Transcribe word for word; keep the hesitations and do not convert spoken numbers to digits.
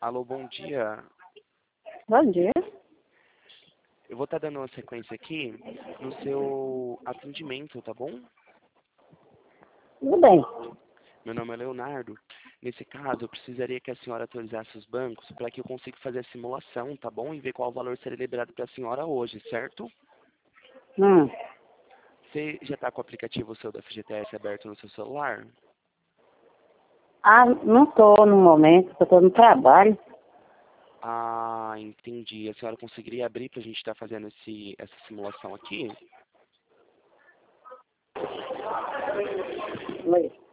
Alô, bom dia. Bom dia. Eu vou estar dando uma sequência aqui no seu atendimento, tá bom? Tudo bem. Meu nome é Leonardo. Nesse caso, eu precisaria que a senhora autorizasse os bancos para que eu consiga fazer a simulação, tá bom? E ver qual valor seria liberado para a senhora hoje, certo? Hum. Você já está com o aplicativo seu da F G T S aberto no seu celular? Ah, não estou no momento, eu estou no trabalho. Ah, entendi. A senhora conseguiria abrir para a gente estar fazendo esse, essa simulação aqui? Oi.